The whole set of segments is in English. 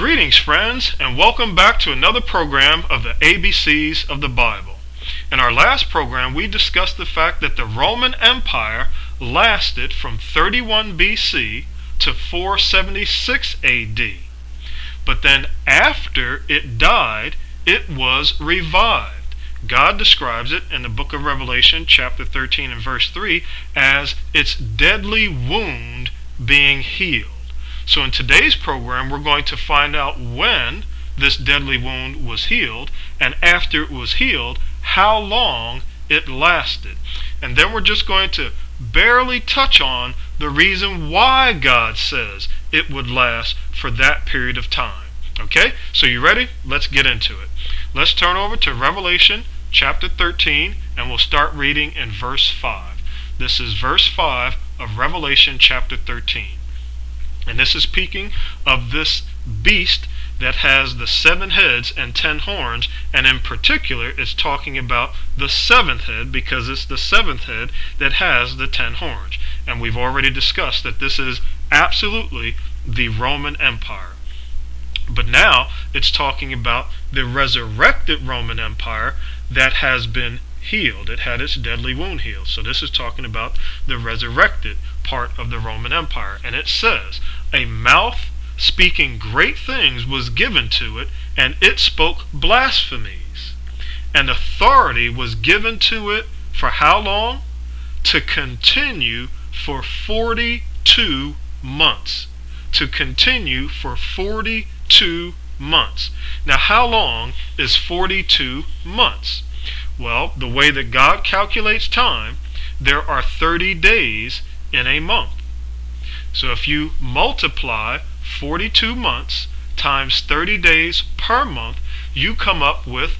Greetings, friends, and welcome back to another program of the ABCs of the Bible. In our last program, we discussed the fact that the Roman Empire lasted from 31 BC to 476 AD. But then after it died, it was revived. God describes it in the book of Revelation, chapter 13 and verse 3, as its deadly wound being healed. So in today's program, we're going to find out when this deadly wound was healed, and after it was healed, how long it lasted. And then we're just going to barely touch on the reason why God says it would last for that period of time. Okay, so you ready? Let's get into it. Let's turn over to Revelation chapter 13, and we'll start reading in verse 5. This is verse 5 of Revelation chapter 13. And this is speaking of this beast that has the 7 heads and 10 horns, and in particular it's talking about the 7th head, because it's the 7th head that has the 10 horns. And we've already discussed that this is absolutely the Roman Empire. But now it's talking about the resurrected Roman Empire that has been healed. It had its deadly wound healed. So this is talking about the resurrected part of the Roman Empire. And it says, a mouth speaking great things was given to it, and it spoke blasphemies. And authority was given to it for how long? To continue for 42 months. To continue for 42 months. Now, how long is 42 months? Well, the way that God calculates time, there are 30 days in a month. So if you multiply 42 months times 30 days per month, you come up with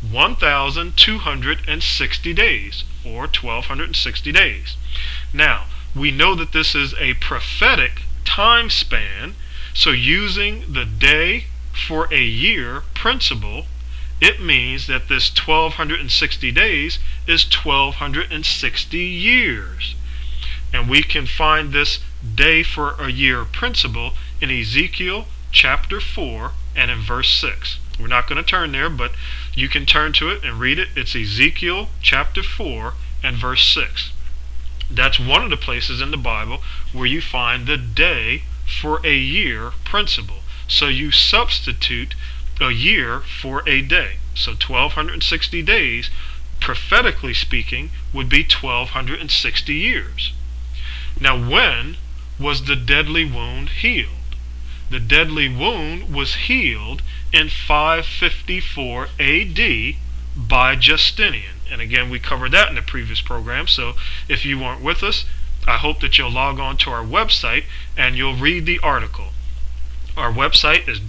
1,260 days, or 1,260 days. Now, we know that this is a prophetic time span, so using the day for a year principle, it means that this 1,260 days is 1,260 years. And we can find this day for a year principle in Ezekiel chapter 4 and in verse 6. We're not going to turn there, but you can turn to it and read it. It's Ezekiel chapter 4 and verse 6. That's one of the places in the Bible where you find the day for a year principle. So you substitute a year for a day. So 1,260 days, prophetically speaking, would be 1,260 years. Now, when was the deadly wound healed? The deadly wound was healed in 554 AD by Justinian. And again, we covered that in the previous program. So if you weren't with us, I hope that you'll log on to our website and you'll read the article. Our website is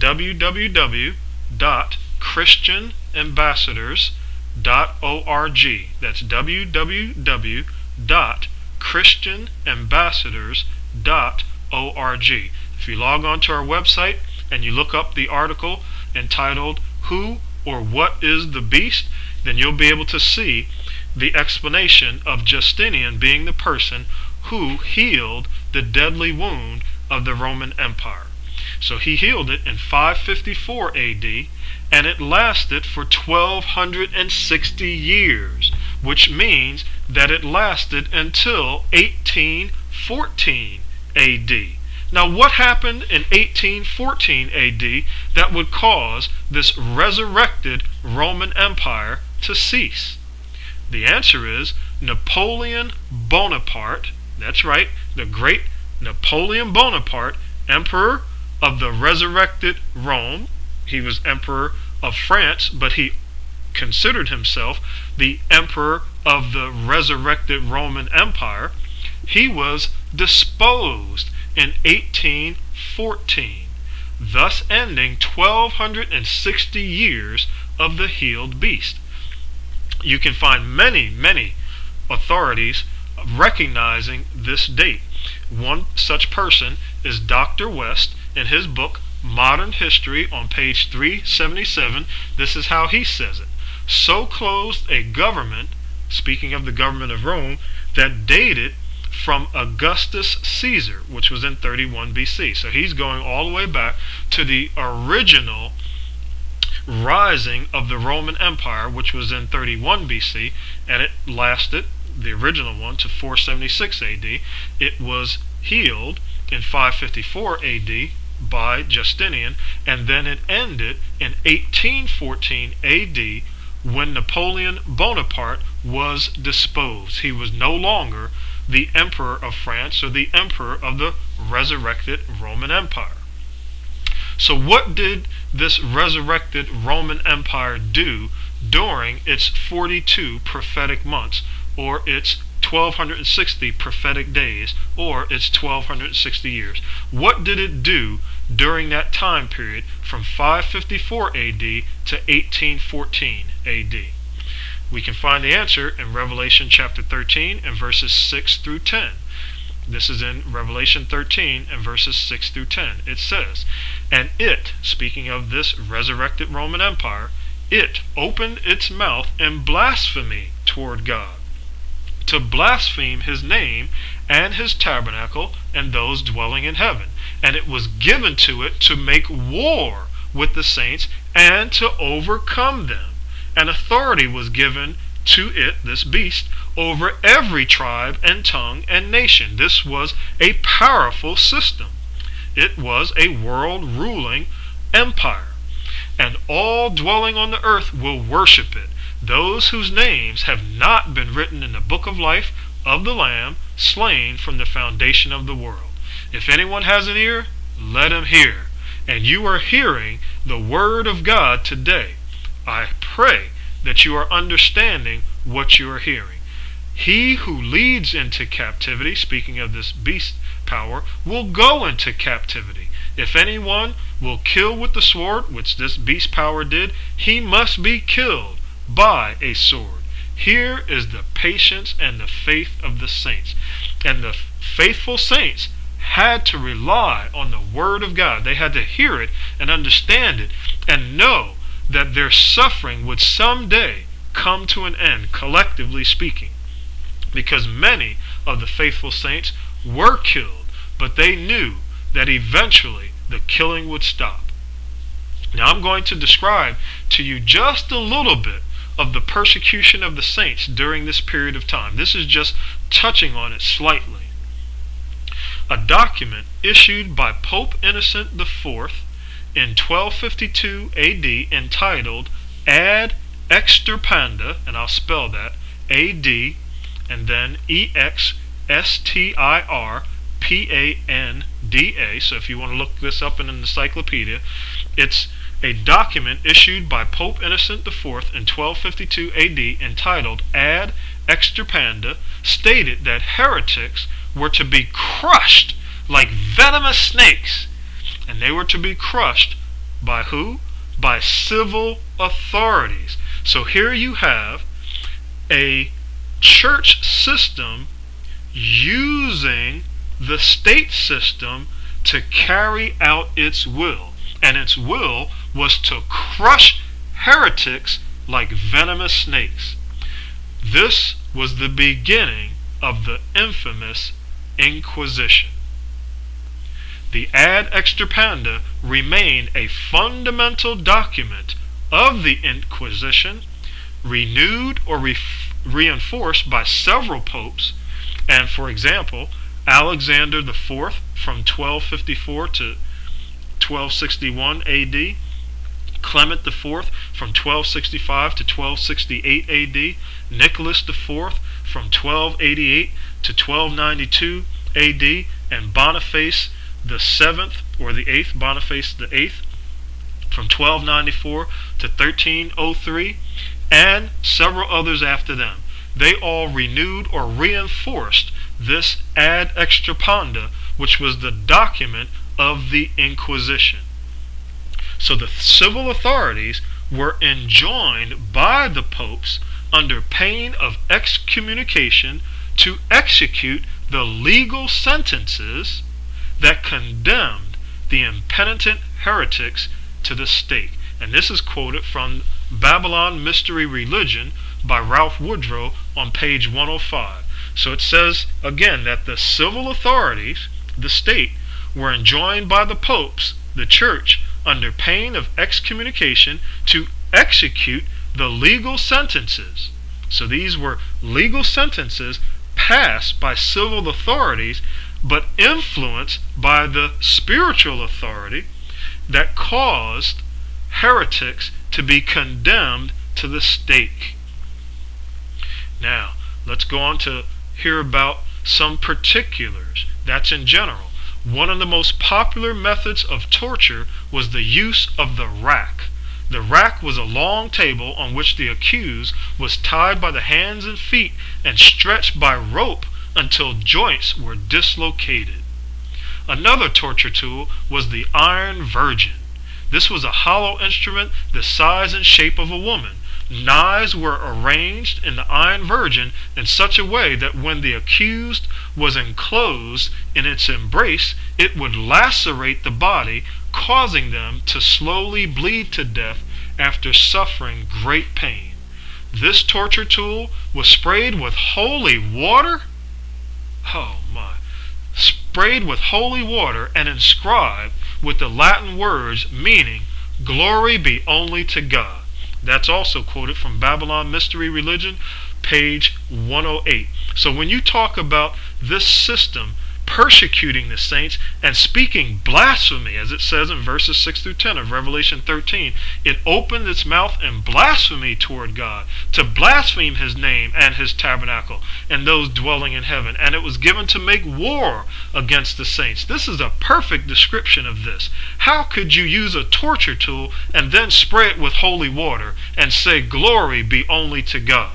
www.christianambassadors.org. That's www.christianambassadors.org. If you log on to our website and you look up the article entitled Who or What is the Beast, then you'll be able to see the explanation of Justinian being the person who healed the deadly wound of the Roman Empire. So he healed it in 554 AD, and it lasted for 1,260 years, which means that it lasted until 1814 AD. Now, what happened in 1814 AD that would cause this resurrected Roman Empire to cease? The answer is Napoleon Bonaparte. That's right, the great Napoleon Bonaparte, emperor of the resurrected Rome. He was emperor of France, but he considered himself the emperor of the resurrected Roman Empire. He was disposed in 1814, thus ending 1,260 years of the healed beast. You can find many authorities recognizing this date. One such person is Dr. West in his book Modern History on page 377. This is how he says it. So closed a government, speaking of the government of Rome, that dated from Augustus Caesar, which was in 31 BC. So he's going all the way back to the original rising of the Roman Empire, which was in 31 BC, and it lasted, the original one, to 476 AD. It was healed in 554 AD by Justinian, and then it ended in 1814 AD when Napoleon Bonaparte was disposed. He was no longer the Emperor of France or the Emperor of the resurrected Roman Empire. So what did this resurrected Roman Empire do during its 42 prophetic months, or its 1260 prophetic days, or its 1260 years? What did it do during that time period from 554 AD to 1814 AD? We can find the answer in Revelation chapter 13 and verses 6 through 10. This is in Revelation 13 and verses 6 through 10. It says, "And it," speaking of this resurrected Roman Empire, "it opened its mouth in blasphemy toward God, to blaspheme his name and his tabernacle and those dwelling in heaven. And it was given to it to make war with the saints and to overcome them. And authority was given to it," this beast, "over every tribe and tongue and nation." This was a powerful system. It was a world-ruling empire. "And all dwelling on the earth will worship it, those whose names have not been written in the book of life of the Lamb slain from the foundation of the world. If anyone has an ear, let him hear." And you are hearing the word of God today. I pray that you are understanding what you are hearing. He who leads into captivity, speaking of this beast power, will go into captivity. If anyone will kill with the sword, which this beast power did, he must be killed by a sword. Here is the patience and the faith of the saints. And the faithful saints had to rely on the word of God. They had to hear it and understand it and know that their suffering would someday come to an end, collectively speaking, because many of the faithful saints were killed, but they knew that eventually the killing would stop. Now I'm going to describe to you just a little bit of the persecution of the saints during this period of time. This is just touching on it slightly. A document issued by Pope Innocent IV in 1252 AD entitled Ad Extirpanda, and I'll spell that, AD and then EXSTIRPANDA. So if you want to look this up in an encyclopedia, it's a document issued by Pope Innocent IV in 1252 AD entitled Ad Extirpanda, stated that heretics were to be crushed like venomous snakes. And they were to be crushed by who? By civil authorities. So here you have a church system using the state system to carry out its will. And its will was to crush heretics like venomous snakes. This was the beginning of the infamous Inquisition. The Ad Extirpanda remained a fundamental document of the Inquisition, renewed or reinforced by several popes, and for example, Alexander IV from 1254 to 1261 AD, Clement IV from 1265 to 1268 AD, Nicholas IV from 1288 to 1292 AD, and Boniface the Seventh or the Eighth, Boniface the Eighth, from 1294 to 1303, and several others after them. They all renewed or reinforced this Ad Extirpanda, which was the document of the Inquisition. So the civil authorities were enjoined by the popes under pain of excommunication to execute the legal sentences that condemned the impenitent heretics to the stake. And this is quoted from Babylon Mystery Religion by Ralph Woodrow on page 105. So it says again that the civil authorities, the state, were enjoined by the popes, the church, under pain of excommunication, to execute the legal sentences. So these were legal sentences passed by civil authorities, but influenced by the spiritual authority that caused heretics to be condemned to the stake. Now, let's go on to hear about some particulars. That's in general. One of the most popular methods of torture was the use of the rack. The rack was a long table on which the accused was tied by the hands and feet and stretched by rope until joints were dislocated. Another torture tool was the iron virgin. This was a hollow instrument the size and shape of a woman. Knives were arranged in the iron virgin in such a way that when the accused was enclosed in its embrace, it would lacerate the body, causing them to slowly bleed to death after suffering great pain. This torture tool was sprayed with holy water. Oh my. Sprayed with holy water and inscribed with the Latin words meaning, "Glory be only to God." That's also quoted from Babylon Mystery Religion, page 108. So when you talk about this system persecuting the saints and speaking blasphemy, as it says in verses 6 through 10 of Revelation 13, it opened its mouth in blasphemy toward God, to blaspheme his name and his tabernacle and those dwelling in heaven, and it was given to make war against the saints. This is a perfect description of this. How could you use a torture tool and then spray it with holy water and say, "Glory be only to God"?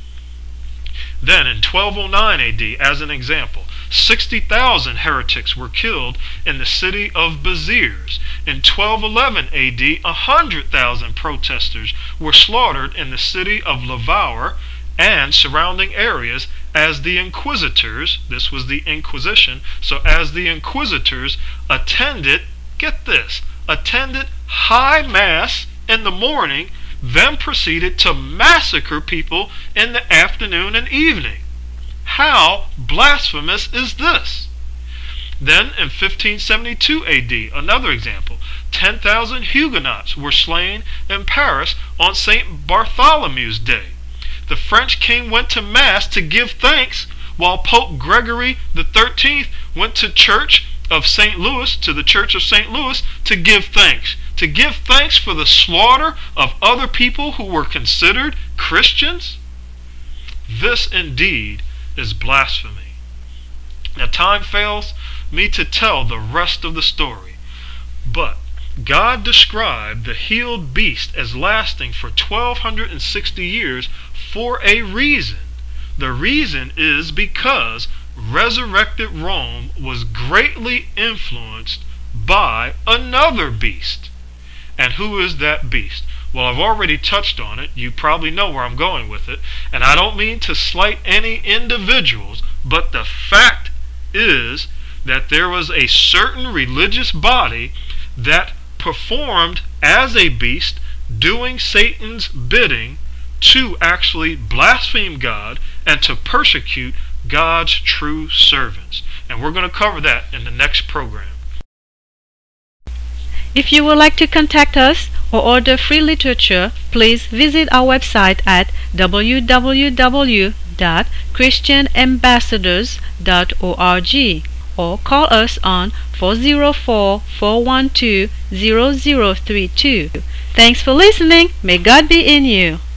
Then in 1209 AD, as an example, 60,000 heretics were killed in the city of Beziers. In 1211 AD, 100,000 protesters were slaughtered in the city of Lavaur and surrounding areas as the inquisitors, this was the Inquisition, so as the inquisitors attended, get this, attended high mass in the morning, then proceeded to massacre people in the afternoon and evening. How blasphemous is this? Then in 1572 AD, another example, 10,000 Huguenots were slain in Paris on St. Bartholomew's Day. The French king went to Mass to give thanks, while Pope Gregory XIII went to Church of St. Louis, to the Church of St. Louis, to give thanks for the slaughter of other people who were considered Christians. This indeed is blasphemy. Now time fails me to tell the rest of the story, but God described the healed beast as lasting for 1260 years for a reason. The reason is because resurrected Rome was greatly influenced by another beast. And who is that beast? Well, I've already touched on it. You probably know where I'm going with it. And I don't mean to slight any individuals, but the fact is that there was a certain religious body that performed as a beast, doing Satan's bidding to actually blaspheme God and to persecute God's true servants. And we're going to cover that in the next program. If you would like to contact us or order free literature, please visit our website at www.christianambassadors.org or call us on 404-412-0032. Thanks for listening. May God be in you.